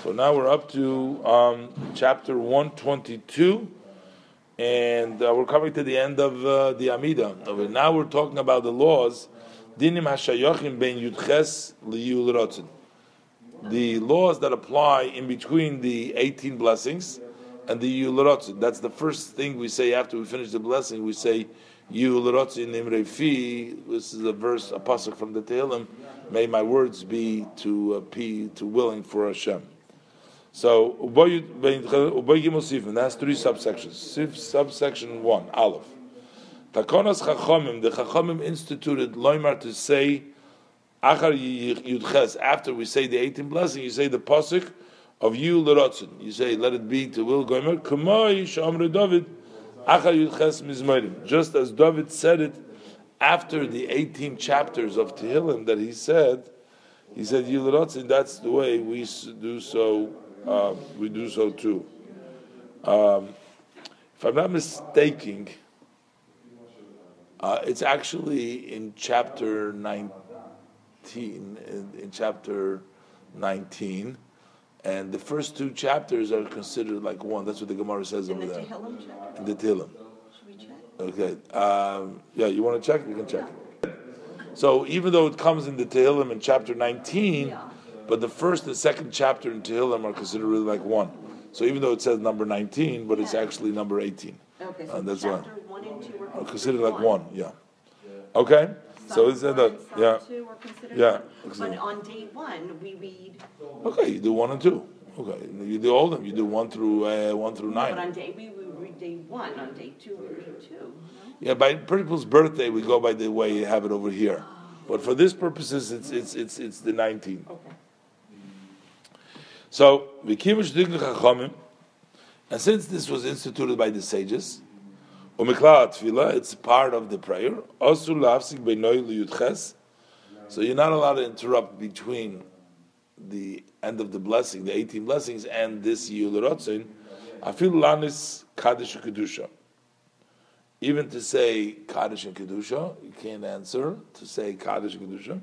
So now we're up to chapter 122, and we're coming to the end of the Amida. Now we're talking about the laws, dinim hashayochim ben yudches liyul rotzen, the laws that apply in between the 18 blessings and the yul rotzen. That's the first thing we say after we finish the blessing. We say yul rotzen nimrei fi. This is a verse, a pasuk from the Tehillim. May my words be to willing for Hashem. So, that's three subsections. Subsection 1, Aleph. Takonas Chachomim, the Chachomim instituted Loimar to say, Achar Yudches, after we say the 18 blessing, you say the pasuk of Yul Rotzen. You say, let it be to will Gomer, Kamoi Shamre David, Achar Yudches Mizmorim. Just as David said it after the 18 chapters of Tehillim that he said Yul Rotzen, that's the way we do so. We do so too. If I'm not mistaken, it's actually in chapter 19. In chapter 19, and the first two chapters are considered like one. That's what the Gemara says over there. In the Tehillim. Should we check? Okay. Yeah, you want to check? You can check. So even though it comes in the Tehillim in chapter 19. Yeah. But the first and second chapter in Tehillim are considered really like one. So even though it says number 19, but it's actually number 18. Okay, so that's chapter 1 and 2 are considered like one. Yeah. Okay. So is that yeah? 2 are considered yeah. one. But on day 1 we read. Okay, you do 1 and 2. Okay, you do all of them. You do 1 through 9. But on day we read day 1. On day 2 we read 2. No? Yeah, by people's birthday we go by the way you have it over here. But for this purposes, it's the 19. Okay. So, and since this was instituted by the sages, it's part of the prayer. So you're not allowed to interrupt between the end of the blessing, the 18 blessings, and this Yul Rotzen. Afil lanis Kaddish Kedusha. Even to say Kaddish and Kedusha, you can't answer to say Kaddish and Kedusha.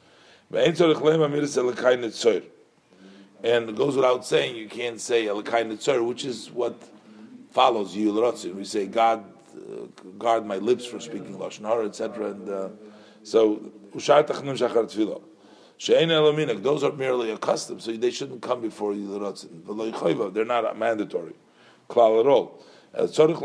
And it goes without saying, you can't say Elokai Netzor, which is what follows Yul Rotzen. We say, God, guard my lips for speaking Lashon Hara, etc. And so, Ushar Tachnun Shachar Tefillah. She'ein Elominak, those are merely accustomed, so they shouldn't come before Yul Rotzen. They're not mandatory. Klal at all. You have to say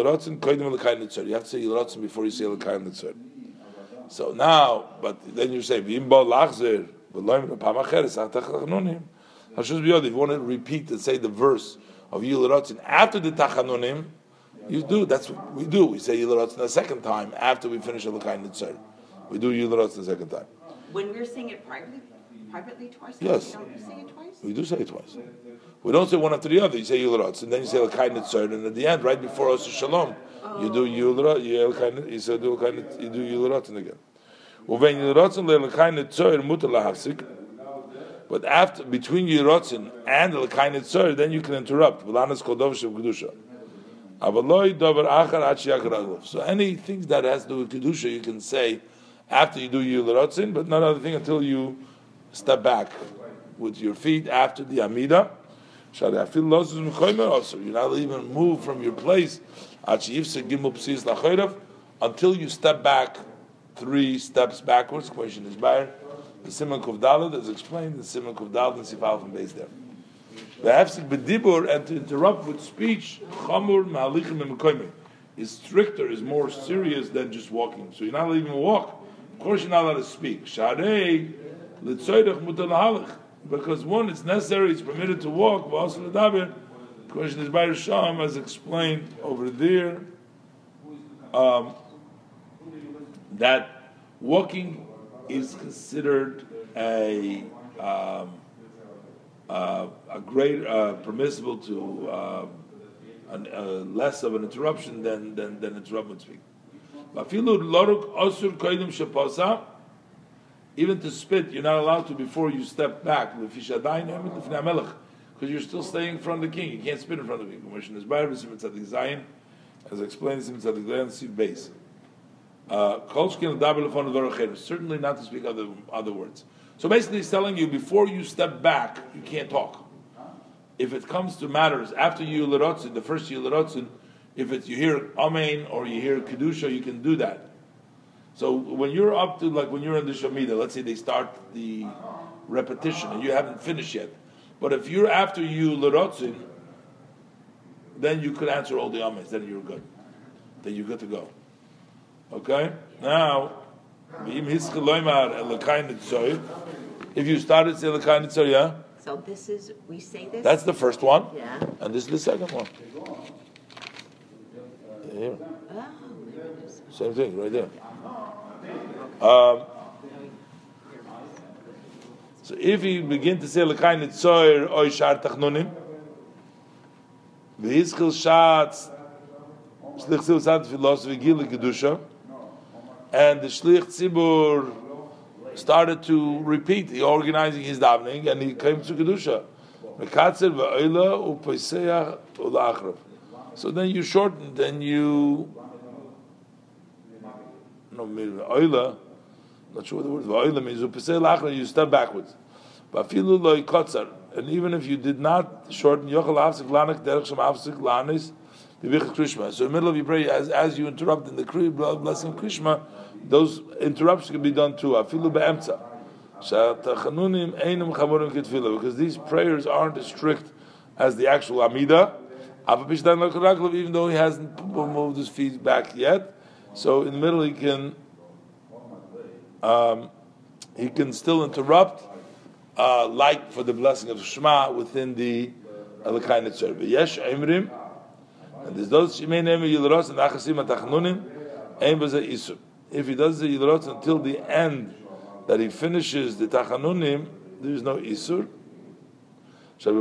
Yul Rotzen before you say Elokai Netzor. So now, but then you say, V'im Ba Lachzer, V'loim Pam Acheres, Atach Tachnunim. If you want to repeat and say the verse of Yul Rotzen after the Tachanunim, you do. That's what we do. We say Yul Rotzen a second time after we finish Elokai Netzor. We do Yul Rotzen a second time. When we're saying it privately twice, yes. We don't say it twice? We do say it twice. We don't say one after the other. You say Yul Rotzen, and then you say Elokai Netzor, and at the end, right before Osir Shalom, you do Yul Rotzen, you do Yul Rotzen again. Uven Yul Rotzen le'Elokai Netzor mutar lahafsik. But after, between Yul Rotzen and the Elokai Netzor, then you can interrupt. So anything that has to do with Kedusha, you can say after you do Yul Rotzen, but not other thing until you step back with your feet after the Amida. You're not even move from your place until you step back 3 steps backwards. Question is Bayer. The Siman Kuf Daled is explained in Siman Kuf Daled and Sifal from base there. The Hafsik B'dibur, and to interrupt with speech, Chamur Ma'alichim Me'mekoyim, is stricter, is more serious than just walking. So you're not allowed to even walk. Of course you're not allowed to speak. Sharei L'tzoydach Mutar Lahalich. Because one, it's necessary, it's permitted to walk. V'asur L'daber. The question is Bayer Sham, as explained over there, that walking is considered a great permissible to less of an interruption than interrupting speaking. Even to spit, you're not allowed to before you step back because you're still staying in front of the king. You can't spit in front of the king. Commission is Bayer B'Simon Zion, as explained in Simon Tzaddik Zion, base. Certainly not to speak other words. So basically he's telling you, before you step back, you can't talk. if it comes to matters after Yul Rotzin, the first Yul Rotzin, if it's you hear Amen or you hear Kedusha, you can do that. So when you're up to, like when you're in the Shemitah, let's say they start the repetition and you haven't finished yet, but if you're after Yul Rotzin, then you could answer all the Amens, then you're good. Then you're good to go. Okay? Now, if you started say Elokay Nitzor, yeah? So this is, we say this? That's the first one. Yeah. And this is the second one. Here. Oh, there it is. Same thing, right there. So if you begin to say Elokay Nitzor, Oy Shar Tachnunim, V'Yizchil Shatz, Shlich Tzibur Sat Philosophy Gil Kedusha, and the Shlich Tzibur started to repeat, he organizing his davening, and he came to Kedusha. Mekatzer v'oila u'peiseach u'la'achrav. So then you shortened, and you oila, not sure what the word oila means. U'peiseach la'achrav, you step backwards. V'afilu lo'i kotzar, and even if you did not shorten, yochel hafsik lanik derech shem hafsik lanis b'bichas Krishma. So in the middle of your prayer, as you interrupt in the blessing Krishma, those interruptions can be done too. Afilu be'emtza. Shatachanunim einam chamurim kitfilah, because these prayers aren't as strict as the actual Amida. Even though he hasn't moved his feet back yet, so in the middle he can still interrupt, like for the blessing of Shema within the Elokay Nitzor. Yesh Emrim, and there's those Shemei Nemi Yilros and Achasim Atachnunim Ein B'Zeh Isur. If he does the Yilros until the end, that he finishes the Tachanunim, there is no Isur. Because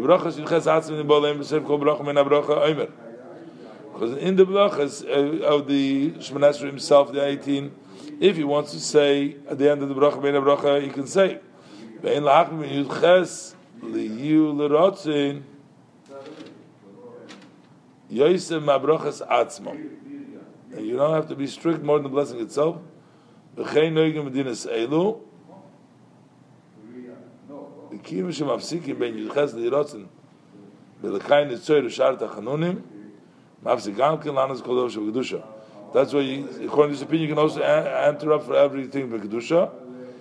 in the brachas of the Shemoneh Esrei himself, the 18, if he wants to say at the end of the bracha, bein bracha, he can say, "Ve'en la'achim yudches liyu l'rotzin yoisem ma'brachas atzmo." And you don't have to be strict more than the blessing itself. V'chein noigim medinas elu. V'kim shemafsikim bein yudches li'rotzin b'lekay nitzor u'shar tachanunim mafsik gam ken lanas kodosh v'kedusha. That's why, according to this opinion, you can also interrupt for everything b'kedusha.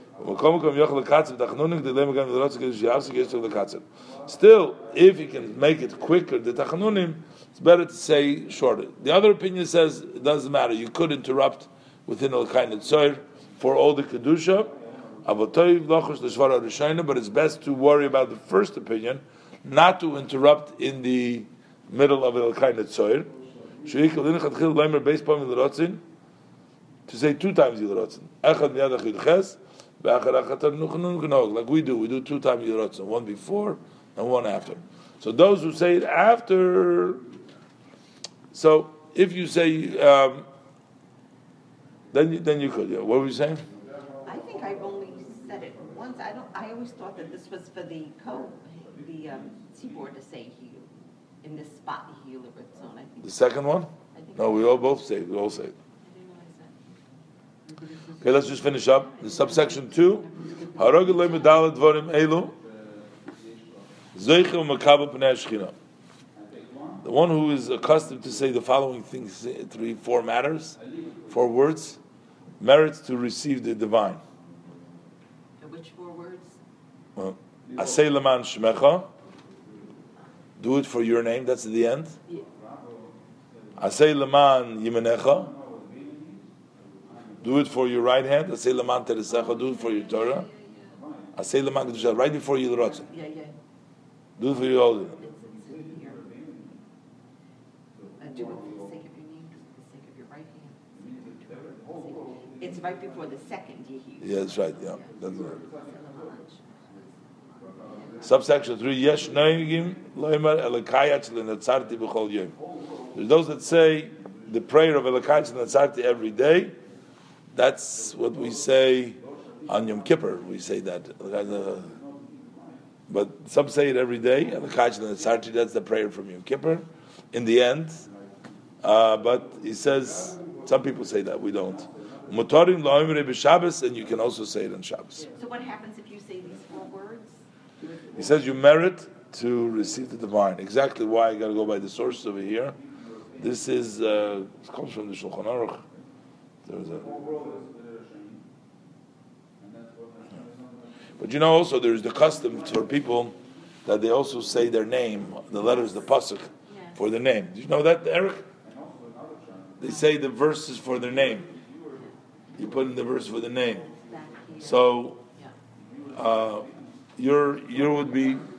Still, if you can make it quicker, the tachanunim, it's better to say shorter. The other opinion says it doesn't matter. You could interrupt within Elokay Nitzor for all the kedusha, but it's best to worry about the first opinion, not to interrupt in the middle of Elokay Nitzor. To say 2 times Yilrotzen. Like we do 2 times Yilrotzen, one before and one after. So those who say it after, so if you say, then you could. Yeah. What were you saying? I think I've only said it once. I always thought that this was for the tzibur to say heal in this spot heal of its own. I think the second one? No, we all both say it. We all say it. Okay, let's just finish up. The subsection 2. The one who is accustomed to say the following things, 4 matters, 4 words, merits to receive the divine. Which 4 words? Asay leman shmecha. Do it for your name. That's at the end. Asay leman yimenecha. Do it for your right hand. Asay leman teresecha. Do it for your Torah. Asay leman kedusha. Right before you rotzen. Yeah. Do it for your holy. Do it for the sake of your name, for the sake of your right hand. It's right before the second Yehi. Yeah, that's right. Yeah, that's right. Subsection 3. Yesh noigim loimer elokayach lenatzarti b'chol yom. There's those that say the prayer of elokayach lenatzarti every day. That's what we say on Yom Kippur. We say that. But some say it every day. Elokayach lenatzarti. That's the prayer from Yom Kippur. In the end, but he says some people say that we don't. Motorim loimre b'Shabbos, and you can also say it on Shabbos. So what happens if you say these 4 words? He says you merit to receive the divine. Exactly why I got to go by the source over here. This is it comes from the Shulchan Aruch. But also there's the custom for people that they also say their name, the letters, the pasuk, for their name. Did you know that, Eric? They say the verses for their name. You put in the verse for the name. So your would be